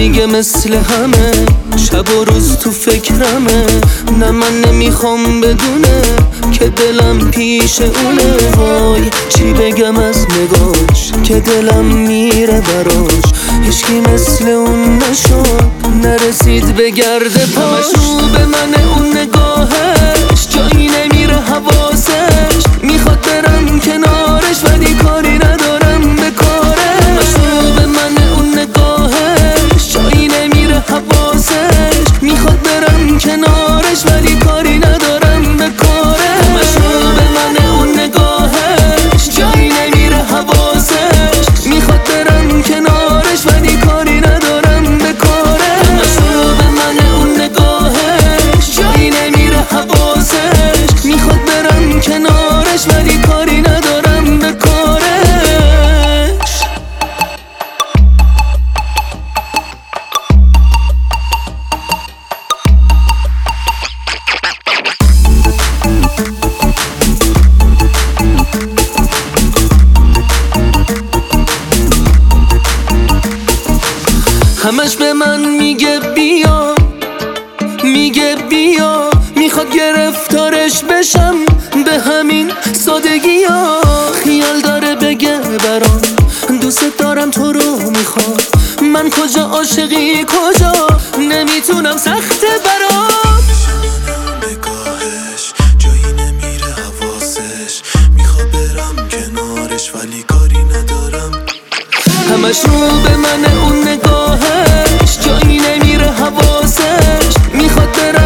میگه مثل همه شب و روز تو فکرمه. نه من نمیخوام بدونه که دلم پیش اونه. وای چی بگم از نگاش که دلم میره براش. هیچکی مثل اون نشد نرسید به گرد پاش. رو به من اون نگاهش جایی نمیره حواسش. میخواد برم کنارش ولی کاری ندارم به کارش. رو به من اون نگاهش جایی نمیره حواسش. میخواد برم کنارش ولی کاری ندارم به کارش. رو به من اون نگاهش جایی نمیره حواسش. میخواد برم کنارش ولی کاری ندارم به کارش. رو به من اون نگاهش جایی نمیره حواسش. میخواد برم کنارش ولی کاری ندارم به کارش. همش به من میگه بیا، میگه بیا. میخواد گرفتارش بشم به همین سادگی ها. خیال داره بگه برام دوست دارم تو رو میخوام. من کجا عاشقی کجا نمیتونم سخته برام. نگاهش جایی نمیره حواسش. میخواد برم کنارش ولی کاری ندارم. همش رو به من اون نگاهش جایی نمیره حواسش. میخواد برم